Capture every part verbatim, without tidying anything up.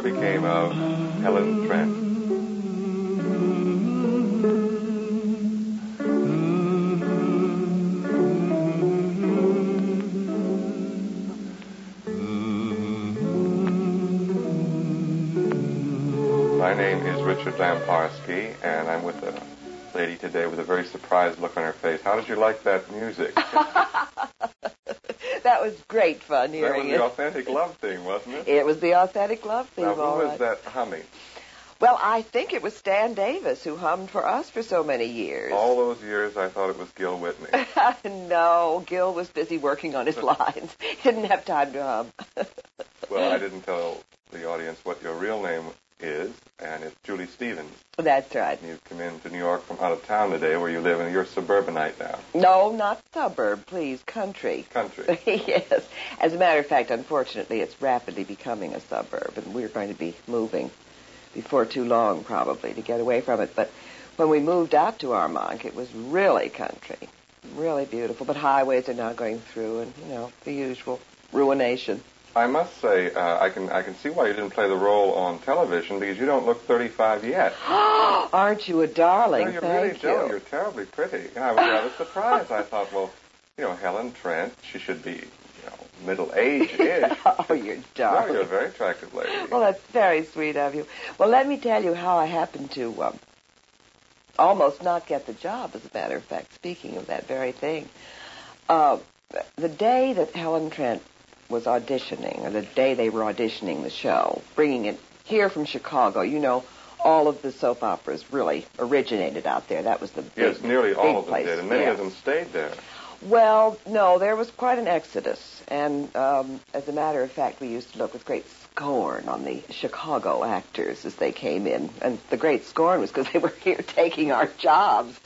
became of Helen Trent. My name is Richard Lamparski, and I'm with a lady today with a very surprised look on her face. How did you like that music? That was great fun hearing it. That was the authentic love theme, wasn't it? It was the authentic love theme, now, who all was right. that humming? Well, I think it was Stan Davis who hummed for us for so many years. All those years, I thought it was Gil Whitney. No, Gil was busy working on his lines. He didn't have time to hum. Well, I didn't tell the audience what your real name is, and it's Julie Stevens. That's right. You've come in to New York from out of town today, where you live, and you're a suburbanite now. No, not suburb, please. Country. Country. Yes. As a matter of fact, unfortunately, it's rapidly becoming a suburb, and we're going to be moving before too long, probably, to get away from it. But when we moved out to Armonk, it was really country, really beautiful. But highways are now going through, and, you know, the usual ruination. I must say, uh, I can I can see why you didn't play the role on television, because you don't look thirty-five yet. Aren't you a darling? No, you Thank really you. don't. You're terribly pretty. And I was rather surprised. I thought, well, you know, Helen Trent, she should be, you know, middle-aged-ish. Oh, you're darling. No, you're a very attractive lady. Well, that's very sweet of you. Well, let me tell you how I happened to um, almost not get the job, as a matter of fact, speaking of that very thing. Uh, the day that Helen Trent was auditioning, or the day they were auditioning the show, bringing it here from Chicago, you know, all of the soap operas really originated out there. That was the big, yes, nearly all of them place. did, and many yes. of them stayed there. Well, no, there was quite an exodus, and um, as a matter of fact, we used to look with great scorn on the Chicago actors as they came in, and the great scorn was because they were here taking our jobs.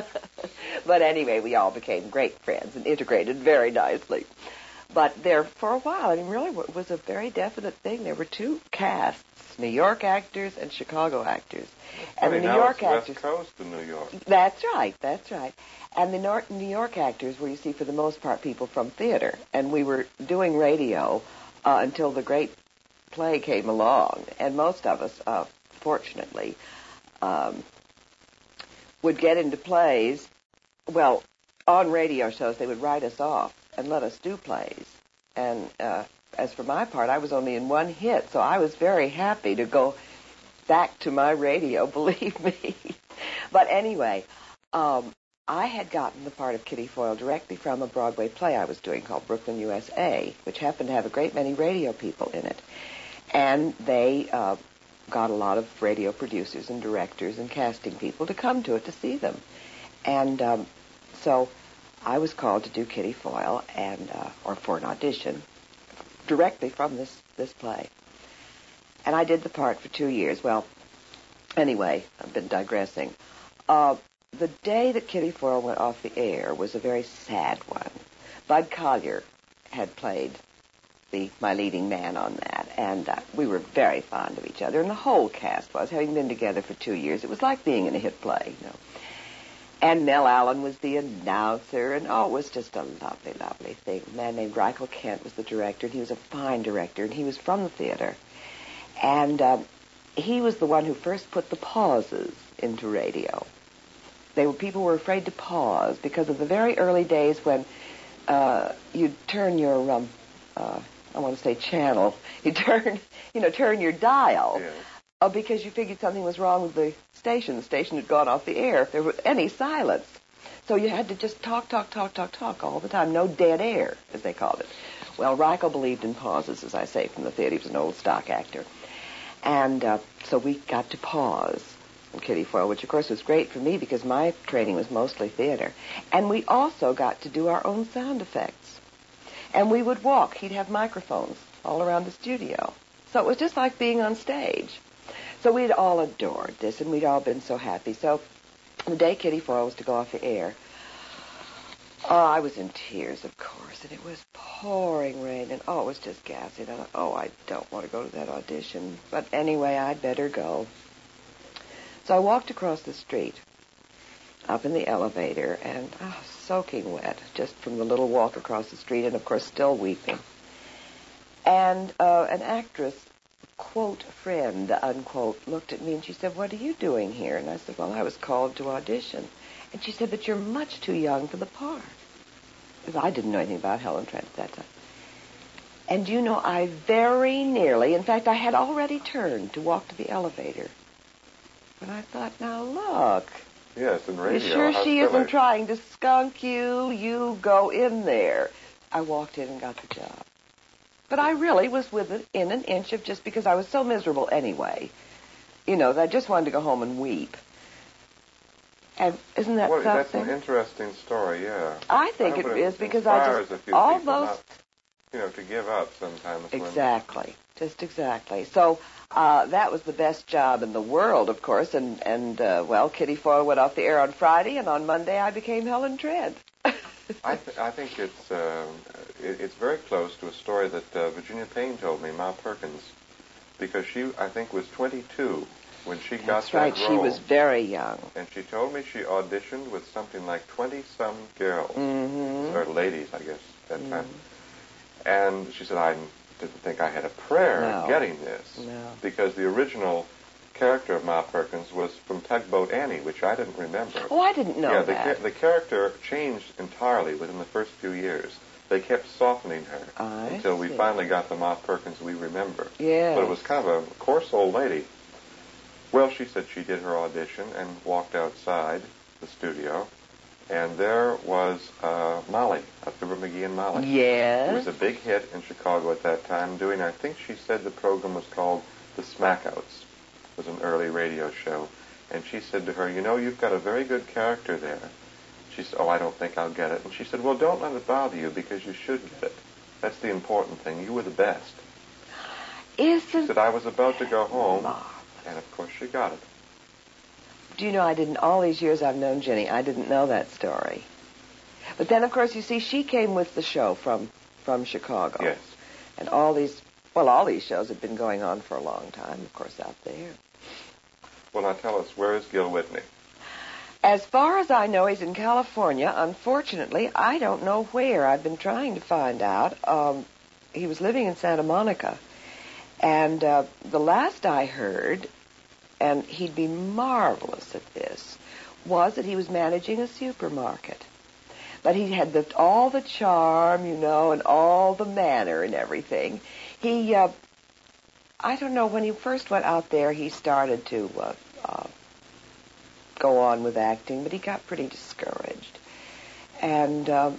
But anyway, we all became great friends and integrated very nicely. But there, for a while, I mean, really, it was a very definite thing. There were two casts, New York actors and Chicago actors. And the New now York it's actors... West Coast in New York. That's right, that's right. And the Nor- New York actors were, you see, for the most part, people from theater. And we were doing radio uh, until the great play came along. And most of us, uh, fortunately, um, would get into plays. Well, on radio shows, they would write us off and let us do plays. And uh, as for my part, I was only in one hit, so I was very happy to go back to my radio, believe me. But anyway, um, I had gotten the part of Kitty Foyle directly from a Broadway play I was doing called Brooklyn, U S A, which happened to have a great many radio people in it. And they uh, got a lot of radio producers and directors and casting people to come to it to see them. And um, so I was called to do Kitty Foyle, and uh, or for an audition, directly from this, this play. And I did the part for two years. Well, anyway, I've been digressing. Uh, the day that Kitty Foyle went off the air was a very sad one. Bud Collyer had played the my leading man on that, and uh, we were very fond of each other, and the whole cast was, having been together for two years. It was like being in a hit play, you know. And Mel Allen was the announcer, and oh, it was just a lovely, lovely thing. A man named Reichel Kent was the director, and he was a fine director, and he was from the theater. And um, he was the one who first put the pauses into radio. They were people were afraid to pause because of the very early days when uh, you'd turn your, um, uh, I want to say channel, you turn, you know, turn your dial. Yeah. Uh, because you figured something was wrong with the station. The station had gone off the air if there was any silence. So you had to just talk, talk, talk, talk, talk all the time. No dead air, as they called it. Well, Reichel believed in pauses, as I say, from the theater. He was an old stock actor. And uh, so we got to pause in Kitty Foyle, which, of course, was great for me because my training was mostly theater. And we also got to do our own sound effects. And we would walk. He'd have microphones all around the studio. So it was just like being on stage. So we'd all adored this, and we'd all been so happy. So the day Kitty Foyle was to go off the air, oh, I was in tears, of course, and it was pouring rain, and oh, it was just gassy. And I thought, oh, I don't want to go to that audition. But anyway, I'd better go. So I walked across the street, up in the elevator, and oh, soaking wet, just from the little walk across the street, and of course still weeping. And uh, an actress quote, friend, unquote, looked at me and she said, "What are you doing here?" And I said, "Well, I was called to audition." And she said, "But you're much too young for the part." Because I didn't know anything about Helen Trent at that time. And you know, I very nearly, in fact, I had already turned to walk to the elevator. But I thought, now look. Yes, in radio. You sure how she silly. isn't trying to skunk you? You go in there. I walked in and got the job. But I really was within an inch of, just because I was so miserable anyway. You know, that I just wanted to go home and weep. And isn't that well, something? That's an interesting story, yeah. I think I it hope is, it because I inspires just, a few all people those... not, you know, to give up sometimes. Exactly. When... Just exactly. So uh, that was the best job in the world, of course. And, and uh, well, Kitty Foyle went off the air on Friday, and on Monday I became Helen Trent. I, th- I think it's uh, it, it's very close to a story that uh, Virginia Payne told me, Ma Perkins, because she, I think, was twenty-two when she got That's that right. role. She was very young. And she told me she auditioned with something like twenty-some girls, Mm-hmm. or ladies, I guess, at that mm-hmm. time. And she said, I didn't think I had a prayer no. at getting this, no. because the original character of Ma Perkins was from Tugboat Annie, which I didn't remember. Oh, I didn't know yeah, the, that. ca- the character changed entirely within the first few years. They kept softening her I until we see. finally got the Ma Perkins we remember. Yes. But it was kind of a coarse old lady. Well, she said she did her audition and walked outside the studio, and there was uh, Molly, a Fibber McGee and Molly. Yes. It was a big hit in Chicago at that time, doing, I think she said the program was called The Smackouts. It was an early radio show. And she said to her, you know, you've got a very good character there. She said, oh, I don't think I'll get it. And she said, well, don't let it bother you, because you should get it. That's the important thing. You were the best. Isn't She said, I was about to go home, marvelous. and of course she got it. Do you know, I didn't, all these years I've known Jenny, I didn't know that story. But then, of course, you see, she came with the show from, from Chicago. Yes. And all these, well, all these shows have been going on for a long time, of course, out there. Well, now tell us, where is Gil Whitney? As far as I know, he's in California. Unfortunately, I don't know where. I've been trying to find out. Um, he was living in Santa Monica. And uh, the last I heard, and he'd be marvelous at this, was that he was managing a supermarket. But he had the, all the charm, you know, and all the manner and everything. He, uh, I don't know, when he first went out there, he started to uh, uh, go on with acting, but he got pretty discouraged. And uh,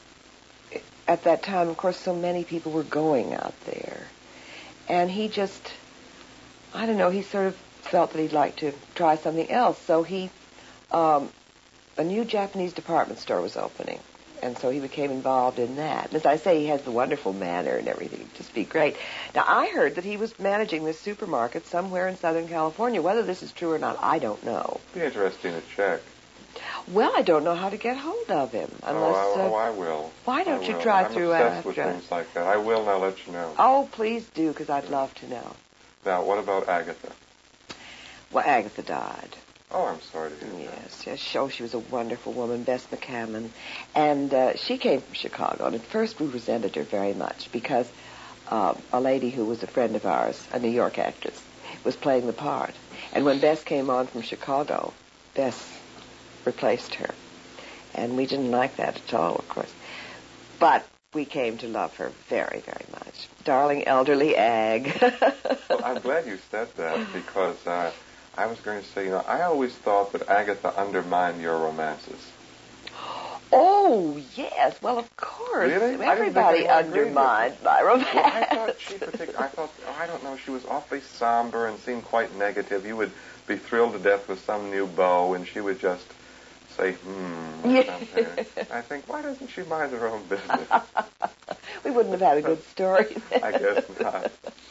at that time, of course, so many people were going out there. And he just, I don't know, he sort of felt that he'd like to try something else. So he, um, a new Japanese department store was opening. And so he became involved in that. And as I say, he has the wonderful manner and everything. He'd just be great. Now, I heard that he was managing this supermarket somewhere in Southern California. Whether this is true or not, I don't know. Be interesting to check. Well, I don't know how to get hold of him. Unless, oh, I, uh, oh, I will. Why don't I you will. try I'm through obsessed with Astra? things like that. I will, and I'll let you know. Oh, please do, because I'd love to know. Now, what about Agatha? Well, Agatha died. Oh, I'm sorry to hear that. Yes, yes. Oh, she was a wonderful woman, Bess McCammon. And uh, she came from Chicago, and at first we resented her very much because uh, a lady who was a friend of ours, a New York actress, was playing the part. And when Bess came on from Chicago, Bess replaced her. And we didn't like that at all, of course. But we came to love her very, very much. Darling elderly Ag. Well, I'm glad you said that, because uh, I was going to say, you know, I always thought that Agatha undermined your romances. Oh, yes. Well, of course. Really? Everybody undermined my romance. Well, I thought she particularly, I thought, oh, I don't know, she was awfully somber and seemed quite negative. You would be thrilled to death with some new beau, and she would just say, hmm, or something. I think, why doesn't she mind her own business? We wouldn't have had a good story then. I guess not.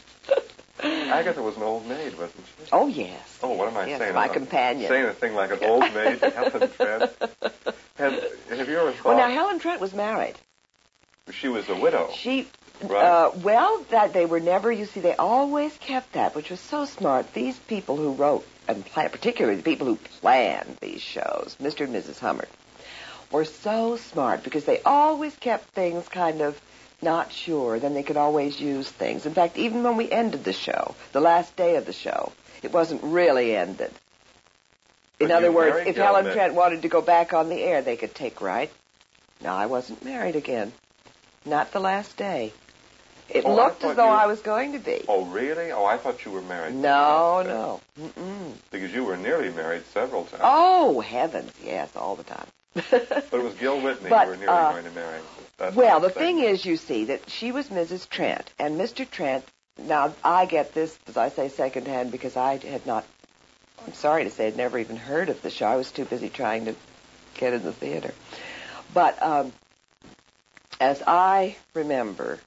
Agatha was an old maid, wasn't she? Oh, yes. Oh, what am I yes, saying? my I'm companion. Saying a thing like an old maid to Helen Trent. Have, have you ever thought... Well, now, Helen Trent was married. She was a widow. She... Right. Uh, well, that they were never, you see, they always kept that, which was so smart. These people who wrote, and plan, particularly the people who planned these shows, Mister and Missus Hummert, were so smart because they always kept things kind of not sure, then they could always use things. In fact, even when we ended the show, the last day of the show, it wasn't really ended. In But other you words, married if Gil Helen Mitt- Trent wanted to go back on the air, they could take right. No, I wasn't married again. Not the last day. It Oh, I looked thought as though you- I was going to be. Oh, really? Oh, I thought you were married. No, That's- no. Mm-mm. Because you were nearly married several times. Oh, heavens, yes, all the time. But it was Gil Whitney But, you were nearly uh, going to marry. That's Well, what the I'm saying. thing is, you see, that she was Missus Trent, and Mister Trent, now I get this, as I say, secondhand, because I had not, I'm sorry to say, I'd never even heard of the show. I was too busy trying to get in the theater. But um, as I remember,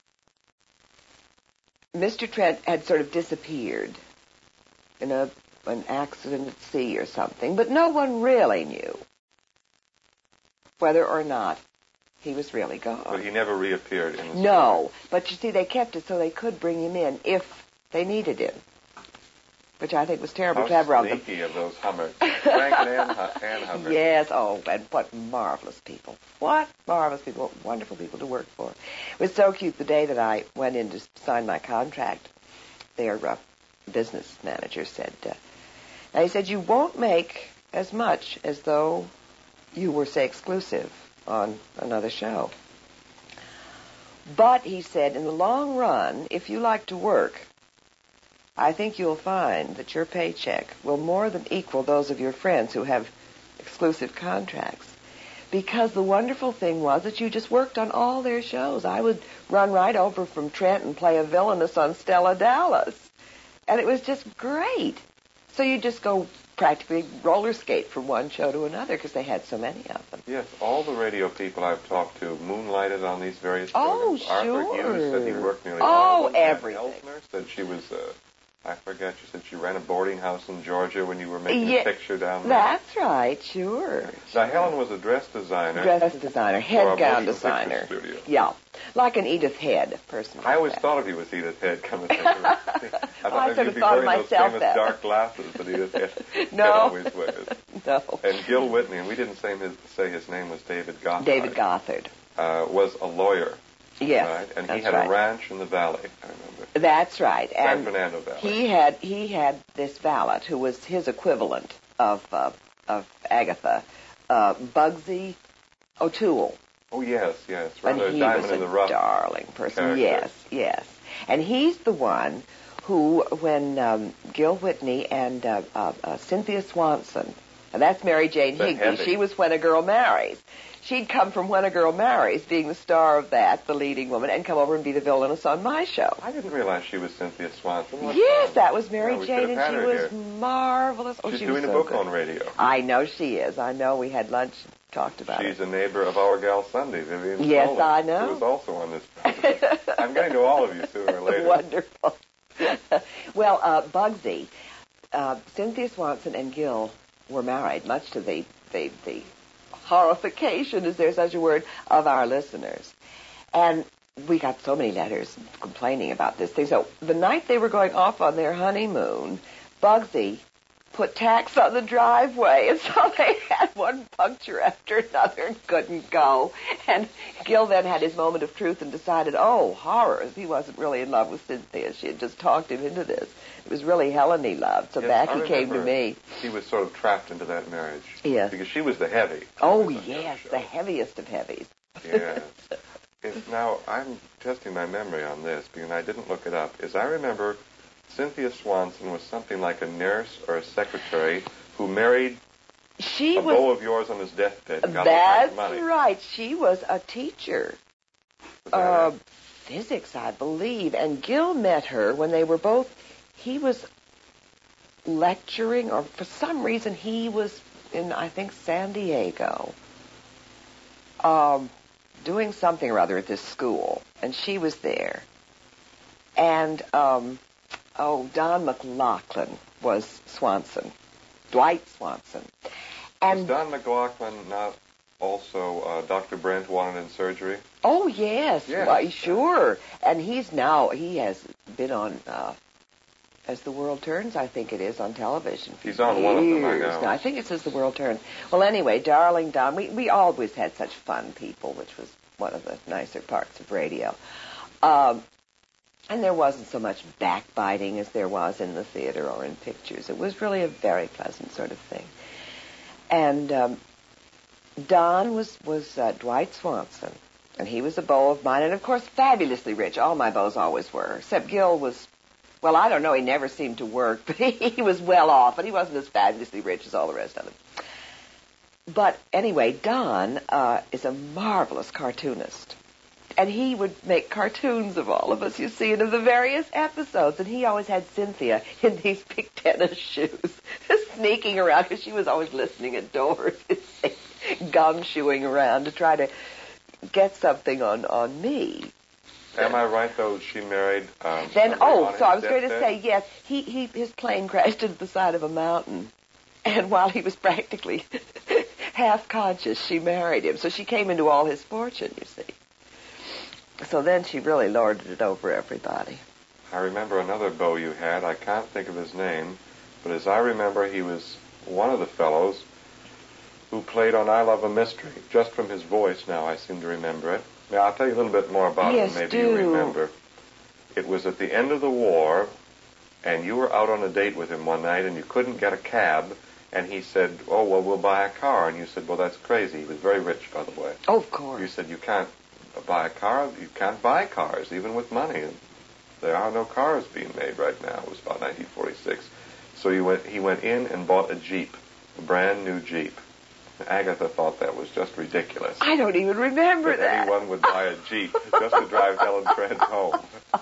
Mister Trent had sort of disappeared in a an accident at sea or something, but no one really knew whether or not he was really gone. But he never reappeared in the story. No, but you see, they kept it so they could bring him in if they needed him, which I think was terribly How clever of them. sneaky of those Hummers. Frank and Ann, Hu- Ann Hummer. Yes, oh, and what marvelous people. What marvelous people, what wonderful people to work for. It was so cute the day that I went in to sign my contract. Their uh, business manager said, uh, now he said, you won't make as much as though you were, say, exclusive on another show. But, he said, in the long run, if you like to work, I think you'll find that your paycheck will more than equal those of your friends who have exclusive contracts. Because the wonderful thing was that you just worked on all their shows. I would run right over from Trent and play a villainess on Stella Dallas. And it was just great. So you just go practically roller skate from one show to another because they had so many of them. Yes, all the radio people I've talked to moonlighted on these various Oh, programs. Arthur sure. Hughes said he worked nearly Oh, all of them. Ann everything. Elsner said she was, uh, I forget, she said she ran a boarding house in Georgia when you were making Yeah, a picture down there. That's right, sure. Now, Helen was a dress designer. Dress designer, for head a gown motion picture designer. studio. Yeah, like an Edith Head, personally. I always thought of you as Edith Head coming through. I thought I maybe sort you'd of be thought of wearing those myself famous that. dark glasses that Edith Head, No. Head always wears. No. And Gil Whitney, and we didn't say his, say his name was David Gothard. David Gothard. Uh, was a lawyer. Yes, Right? And he that's had right. a ranch in the valley, I remember. That's right. San And Fernando Valley. he had he had this valet who was his equivalent of uh, of Agatha, uh, Bugsy O'Toole. Oh, yes, yes. And Rather a he diamond was in a the rough. darling person. character. Yes, yes. And he's the one who, when um, Gil Whitney and uh, uh, uh, Cynthia Swanson, and that's Mary Jane The Higby, heavy. she was When a Girl Marries. She'd come from When a Girl Marries, being the star of that, the leading woman, and come over and be the villainess on my show. I didn't realize she was Cynthia Swanson. What Yes, fun. that was Mary Yeah, we Jane, could have and had she her was here. marvelous. Oh, She's she doing was a so book good. on radio. I know she is. I know we had lunch and talked about She's it. a neighbor of our gal Sunday, Vivian Yes, Stoller, I know. who was also on this program. I'm getting to all of you sooner or later. Wonderful. Well, uh, Bugsy, uh, Cynthia Swanson and Gil were married, much to the, the, the horrification, is there such a word, of our listeners. And we got so many letters complaining about this thing. So the night they were going off on their honeymoon, Bugsy put tacks on the driveway, and so they had one puncture after another and couldn't go. And Gil then had his moment of truth and decided, oh, horrors, he wasn't really in love with Cynthia. She had just talked him into this. It was really Helen he loved, so Yes, back I he came to remember me. He was sort of trapped into that marriage. Yes. Because she was the heavy. Oh, on that yes, show. the heaviest of heavies. Yes. It's now, I'm testing my memory on this, because I didn't look it up. Is I remember Cynthia Swanson was something like a nurse or a secretary who married She a was... beau of yours on his deathbed and got all kinds That's of money. right. She was a teacher. Was that Uh, it? physics, I believe. And Gil met her when they were both, he was lecturing, or for some reason he was in, I think, San Diego, um, doing something or other at this school. And she was there. And, um, oh, Don McLaughlin was Swanson, Dwight Swanson. Was And Don McLaughlin not also uh, Doctor Brent wanted in surgery? oh, yes, Yes. why, sure. And he's now, he has been on, uh, As the World Turns, I think it is, on television. for He's on one of them, I years know. now. I think it's As the World Turns. Well, anyway, darling Don, we, we always had such fun people, which was one of the nicer parts of radio. Um, and there wasn't so much backbiting as there was in the theater or in pictures. It was really a very pleasant sort of thing. And um, Don was, was uh, Dwight Swanson, and he was a beau of mine, and of course fabulously rich. All my beaux always were, except Gil was, well, I don't know, he never seemed to work, but he, he was well off, but he wasn't as fabulously rich as all the rest of them. But anyway, Don uh, is a marvelous cartoonist. And he would make cartoons of all of us, you see, and of the various episodes. And he always had Cynthia in these big tennis shoes, sneaking around, because she was always listening at doors, gumshoeing around to try to get something on, on me. Am I right, though, she married... Um, then, oh, so I was deathbed? going to say, yes, he, he his plane crashed into the side of a mountain. And while he was practically half conscious, she married him. So she came into all his fortune, you see. So then she really lorded it over everybody. I remember another beau you had. I can't think of his name, but as I remember, he was one of the fellows who played on I Love a Mystery. Just from his voice now, I seem to remember it. Now, I'll tell you a little bit more about yes, it, maybe do. you remember. It was at the end of the war, and you were out on a date with him one night, and you couldn't get a cab, and he said, oh, well, we'll buy a car. And you said, well, that's crazy. He was very rich, by the way. Oh, of course. You said, you can't buy a car. You can't buy cars, even with money. There are no cars being made right now. It was about nineteen forty-six. So he went, he went in and bought a Jeep, a brand new Jeep. Agatha thought that was just ridiculous. I don't even remember that. that. anyone would buy a Jeep just to drive Helen Trent home.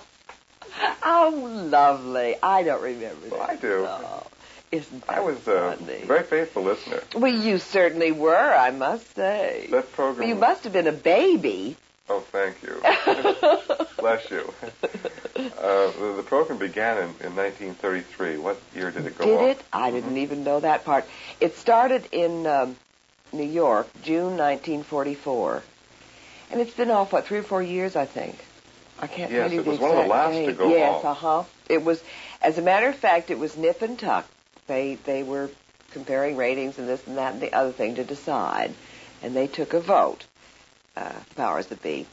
Oh, lovely. I don't remember Well, that. I do. Oh, isn't that I was a funny? very faithful listener. Well, you certainly were, I must say. That program... Well, you must have been a baby. Oh, thank you. Bless you. Uh, the, the program began in, in nineteen thirty-three. What year did it go Did off? it? I mm-hmm. didn't even know that part. It started in um, New York, June nineteen forty-four. And it's been off, what, three or four years, I think. I can't yes, tell you it the was exact one of the last date. to go yes, off. Yes, uh-huh. It was, as a matter of fact, it was nip and tuck. They, they were comparing ratings and this and that and the other thing to decide. And they took a vote, uh, powers that be,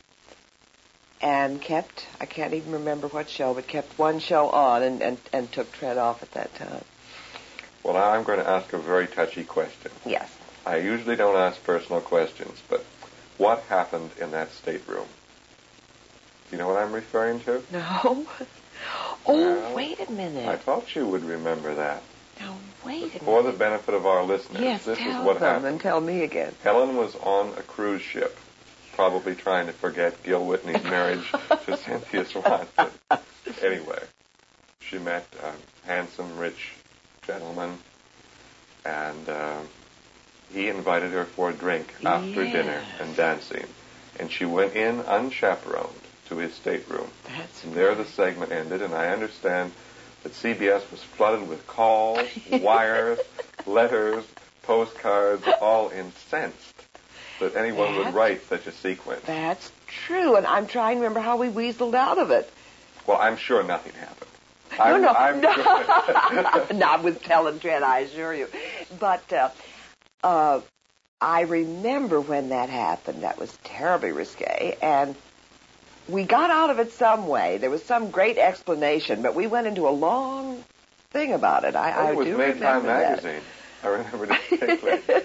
and kept, I can't even remember what show, but kept one show on and, and, and took Trent off at that time. Well, now I'm going to ask a very touchy question. Yes. I usually don't ask personal questions, but what happened in that stateroom? Do you know what I'm referring to? No. Oh, well, wait a minute. I thought you would remember that. Now, wait a minute. For the benefit of our listeners, yes, this tell is what them happened. and tell me again. Helen was on a cruise ship, probably trying to forget Gil Whitney's marriage to Cynthia Swanson. Anyway, she met a handsome, rich gentleman, and uh, he invited her for a drink after yes. dinner and dancing. And she went in unchaperoned to his stateroom. That's and right. there the segment ended, and I understand that C B S was flooded with calls, wires, letters, postcards, all incensed that anyone That's, would write such a sequence. That's true, and I'm trying to remember how we weaseled out of it. Well, I'm sure nothing happened. No, I'm, no, I'm no. Sure. Not with Helen Trent, I assure you. But uh, uh, I remember when that happened. That was terribly risque, and we got out of it some way. There was some great explanation, but we went into a long thing about it. I, well, I it was do Maytime remember that. magazine. I remember distinctly.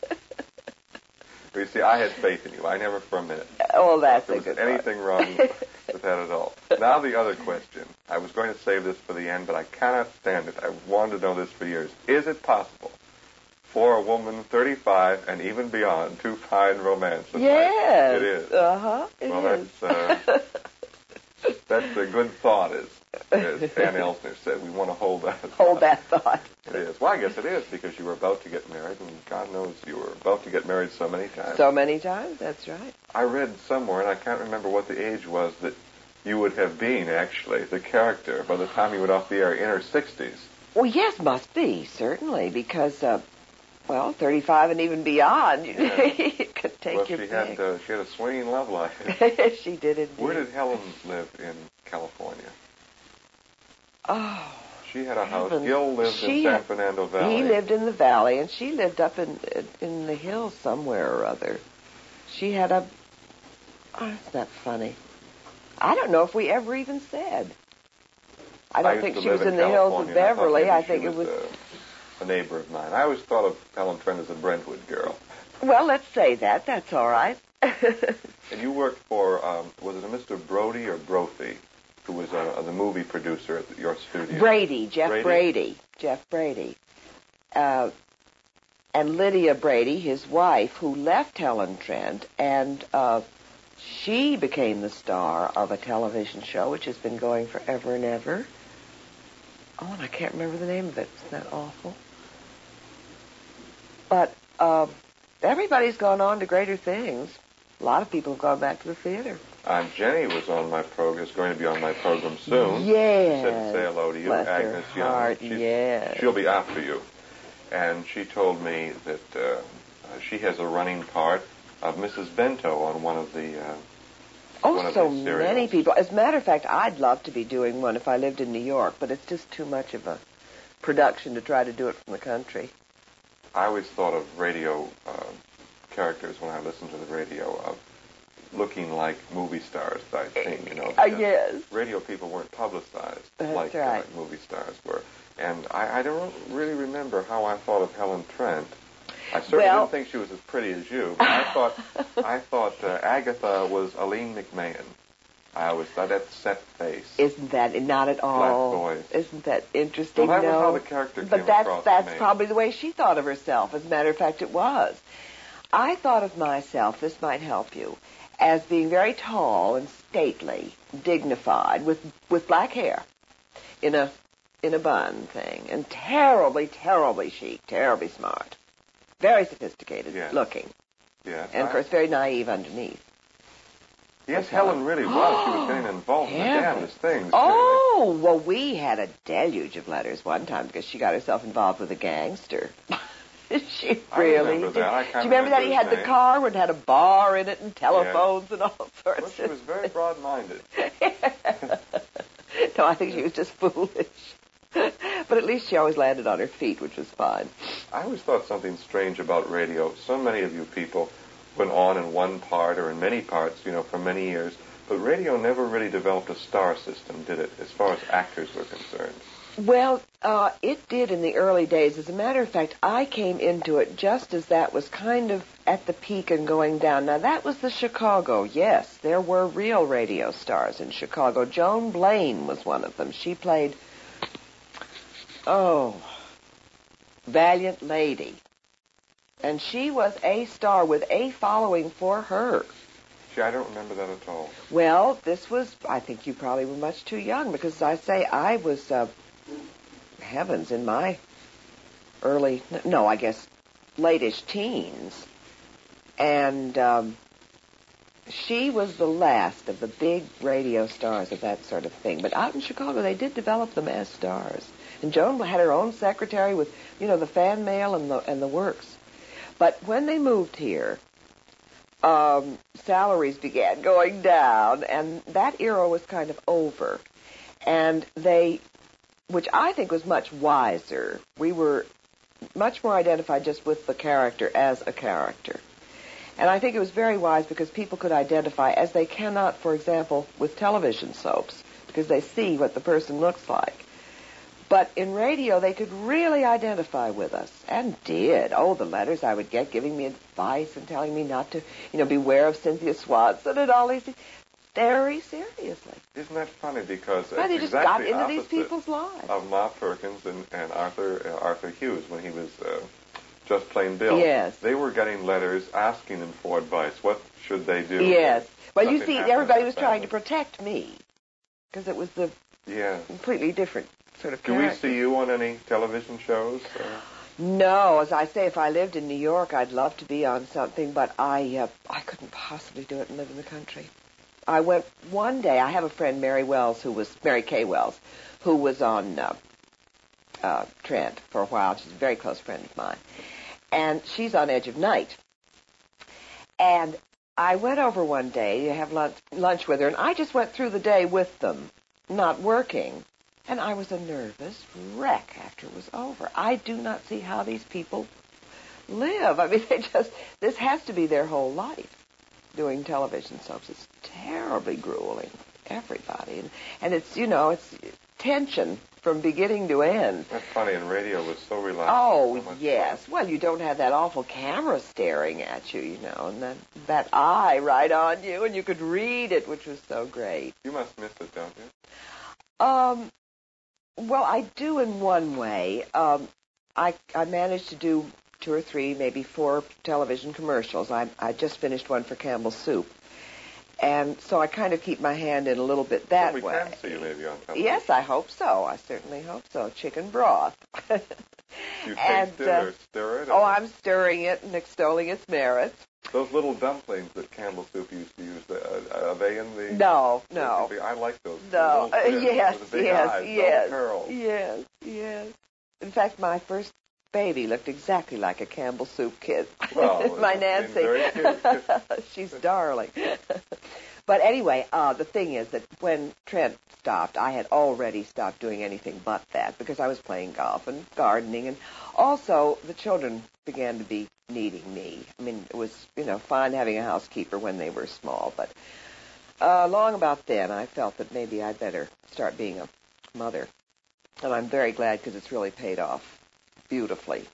You see, I had faith in you. I never for a minute Oh, that's there a was good anything one. wrong with that at all. Now the other question. I was going to save this for the end, but I cannot stand it. I wanted to know this for years. Is it possible for a woman thirty-five and even beyond to find romance in Yes. life? It is. Uh-huh. It well, is. that's uh, that's a good thought, as, as Ann Elsner said. We want to hold that thought. Hold that thought. It is. Well, I guess it is, because you were about to get married, and God knows you were about to get married so many times. So many times, that's right. I read somewhere, and I can't remember what the age was, that you would have been, actually, the character, by the time you went off the air, in her sixties. Well, yes, must be, certainly, because, uh, well, thirty-five and even beyond, you Yeah. could take well, your she pick. had, uh, she had a swinging love life. She did indeed. Where did Helen live in California? Oh, She had a house. heavens. Gil lived She in San had- Fernando Valley. He lived in the valley, and she lived up in in the hills somewhere or other. She had a Oh, isn't that funny? I don't know if we ever even said. I don't I think used to she live was in in the hills of California, and I thought Beverly. maybe I she think it was... Uh, a neighbor of mine. I always thought of Helen Trent as a Brentwood girl. Well, let's say that. That's all right. And you worked for, um, was it a Mister Brody or Brophy, who was uh, the movie producer at your studio? Brady, Jeff Brady. Brady. Jeff Brady. Uh, and Lydia Brady, his wife, who left Helen Trent, and uh, she became the star of a television show which has been going forever and ever. Oh, and I can't remember the name of it. Isn't that awful? But uh, everybody's gone on to greater things. A lot of people have gone back to the theater. Aunt Jenny was on my program, is going to be on my program soon. Yes. She said to say hello to you, Bless Agnes her Young. heart, She's, yes. She'll be after you. And she told me that uh, she has a running part of Missus Bento on one of the uh, Oh, one of so these many serials. people. As a matter of fact, I'd love to be doing one if I lived in New York, but it's just too much of a production to try to do it from the country. I always thought of radio uh, characters when I listened to the radio of looking like movie stars that I'd seen, you know. Uh, because yes. Radio people weren't publicized That's like, right. uh, like movie stars were. And I, I don't really remember how I thought of Helen Trent. I certainly Well- didn't think she was as pretty as you, but I thought I thought uh, Agatha was Aline McMahon. I always thought that set face. Isn't that not at all? Black voice. Isn't that interesting? Well, that was no. how the character came But that's across that's to me. probably the way she thought of herself. As a matter of fact, it was. I thought of myself. This might help you, as being very tall and stately, dignified, with with black hair, in a in a bun thing, and terribly, terribly chic, terribly smart, very sophisticated Yes. looking, Yes, and of I- course very naive underneath. Yes, Helen really was. She was getting involved in the Heaven. damnedest things. Oh, well, we had a deluge of letters one time because she got herself involved with a gangster. she I really remember did. that. I can't Do you remember that remember he his had the name. car and had a bar in it and telephones and all sorts Well, she of was very broad-minded. No, I think she was just foolish. But at least she always landed on her feet, which was fine. I always thought something strange about radio. So many of you people went on in one part or in many parts, you know, for many years. But radio never really developed a star system, did it, as far as actors were concerned? Well, uh, it did in the early days. As a matter of fact, I came into it just as that was kind of at the peak and going down. Now, that was the Chicago. Yes, there were real radio stars in Chicago. Joan Blaine was one of them. She played, oh, Valiant Lady. And she was a star with a following for her. Gee, I don't remember that at all. Well, this was, I think you probably were much too young because, as I say, I was, uh, heavens, in my early, no, I guess, late-ish teens. And um, she was the last of the big radio stars of that sort of thing. But out in Chicago, they did develop them as stars. And Joan had her own secretary with, you know, the fan mail and the and the works. But when they moved here, um, salaries began going down, and that era was kind of over. And they, which I think was much wiser, we were much more identified just with the character as a character. And I think it was very wise because people could identify, as they cannot, for example, with television soaps, because they see what the person looks like. But in radio, they could really identify with us, and did. Oh, the letters I would get giving me advice and telling me not to, you know, beware of Cynthia Swanson and all these things, very seriously. Isn't that funny? Because Well, they it's just exactly got into these opposite people's lives. of Ma Perkins and, and Arthur uh, Arthur Hughes when he was uh, just plain Bill. Yes. They were getting letters asking them for advice. What should they do? Yes. Well, you Nothing see, happened everybody in was the trying to family. protect me, because it was the Yeah. completely different sort of Do character. we see you on any television shows? Uh, No, as I say, if I lived in New York, I'd love to be on something, but I uh, I couldn't possibly do it and live in the country. I went one day. I have a friend, Mary Wells, who was Mary Kay Wells, who was on uh, uh, Trent for a while. She's a very close friend of mine, and she's on Edge of Night. And I went over one day to have lunch, lunch with her, and I just went through the day with them, not working. And I was a nervous wreck after it was over. I do not see how these people live. I mean, they just, this has to be their whole life. doing television soaps. It's terribly grueling, everybody. And, and it's, you know, it's tension from beginning to end. That's funny, and radio was so relaxed. Oh, so yes. fun. Well, you don't have that awful camera staring at you, you know, and that, that eye right on you, and you could read it, which was so great. You must miss it, don't you? Um, well, I do in one way. Um, I, I managed to do two or three, maybe four television commercials. I, I just finished one for Campbell's Soup. And so I kind of keep my hand in a little bit that well, we way. We can see you maybe on television. Yes, I hope so. I certainly hope so. Chicken broth. You taste and, it uh, or stir it? Oh, or... I'm stirring it and extolling its merits. Those little dumplings that Campbell's Soup used to use, uh, are they in the... No, no. I like those. No, uh, yes, with the big yes, eyes, yes, curls. yes, yes. In fact, my first baby looked exactly like a Campbell Soup kid. Well, my I mean, Nancy. very cute. She's darling. But anyway, uh, the thing is that when Trent stopped, I had already stopped doing anything but that because I was playing golf and gardening, and also the children began to be needing me. I mean, it was, you know, fine having a housekeeper when they were small, but uh, long about then I felt that maybe I'd better start being a mother. And I'm very glad because it's really paid off beautifully.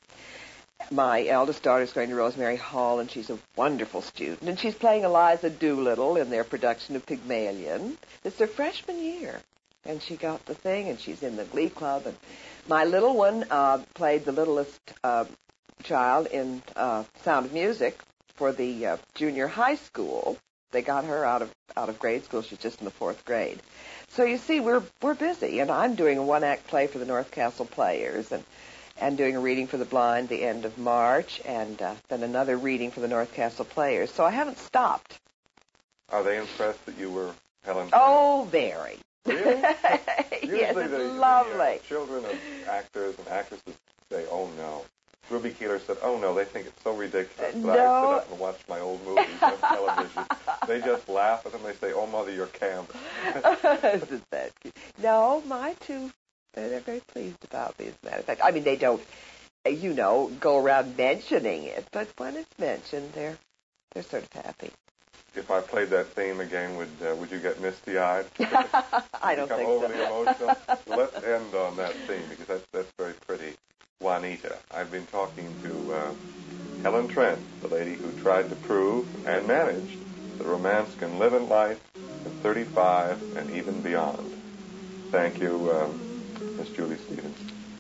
My eldest daughter's going to Rosemary Hall, and she's a wonderful student. And she's playing Eliza Doolittle in their production of Pygmalion. It's their freshman year. And she got the thing, and she's in the Glee Club. And my little one uh, played the littlest uh, child in uh, Sound of Music for the uh, junior high school. They got her out of out of grade school. She's just in the fourth grade. So you see, we're we're busy, and I'm doing a one-act play for the North Castle Players, and and doing a reading for the blind the end of March, and uh, then another reading for the North Castle Players. So I haven't stopped. Are they impressed that you were Helen? Oh, very. Really? Yes, Usually it's the, lovely. The, uh, children of actors and actresses say, "Oh no." Ruby Keeler said, "Oh no, they think it's so ridiculous." But No. I sit up and watch my old movies on television. They just laugh at them. They say, "Oh mother, you're camp." Isn't that cute? No, my two, they're, they're very pleased about me, as a matter of fact. I mean, they don't, you know, go around mentioning it, but when it's mentioned, they're they're sort of happy. If I played that theme again, would uh, would you get misty-eyed? I don't become think overly so. emotional? Well, let's end on that theme because that's that's very pretty. Juanita. I've been talking to uh, Helen Trent, the lady who tried to prove and managed that romance can live in life at thirty-five and even beyond. Thank you, um, Miss Julie Stevens.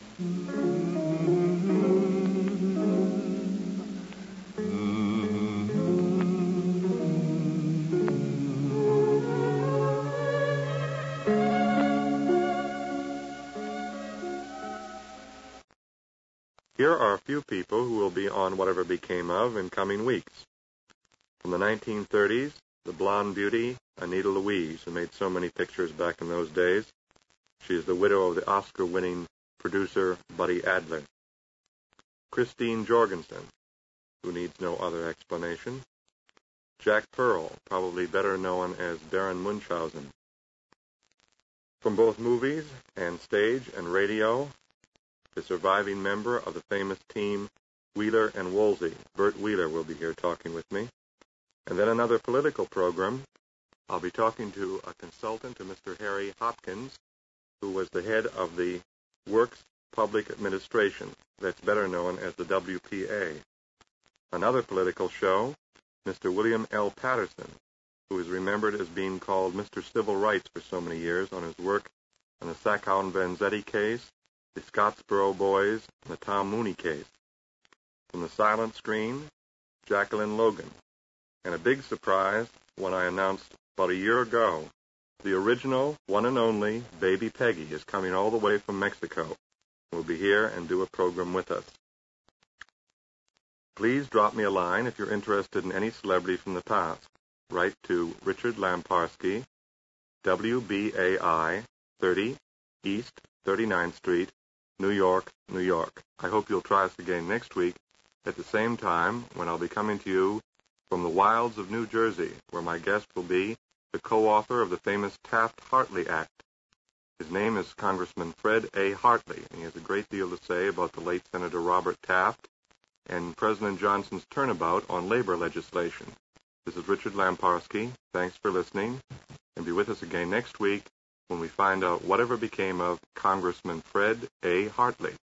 Here are a few people who will be on Whatever Became Of in coming weeks. From the nineteen thirties, the blonde beauty, Anita Louise, who made so many pictures back in those days. She is the widow of the Oscar-winning producer Buddy Adler. Christine Jorgensen, who needs no other explanation. Jack Pearl, probably better known as Baron Munchausen. From both movies and stage and radio, the surviving member of the famous team Wheeler and Woolsey, Bert Wheeler, will be here talking with me. And then another political program. I'll be talking to a consultant, to Mister Harry Hopkins, who was the head of the Works Public Administration, that's better known as the W P A. Another political show, Mister William L. Patterson, who is remembered as being called Mister Civil Rights for so many years on his work on the Sacco and Vanzetti case, the Scottsboro Boys, and the Tom Mooney case. From the silent screen, Jacqueline Logan. And a big surprise when I announced about a year ago, the original, one and only, Baby Peggy is coming all the way from Mexico. Will be here and do a program with us. Please drop me a line if you're interested in any celebrity from the past. Write to Richard Lamparski, W B A I, thirty, East thirty-ninth Street, New York, New York. I hope you'll try us again next week at the same time when I'll be coming to you from the wilds of New Jersey, where my guest will be the co-author of the famous Taft-Hartley Act. His name is Congressman Fred A. Hartley, and he has a great deal to say about the late Senator Robert Taft and President Johnson's turnabout on labor legislation. This is Richard Lamparski. Thanks for listening, and be with us again next week when we find out whatever became of Congressman Fred A. Hartley.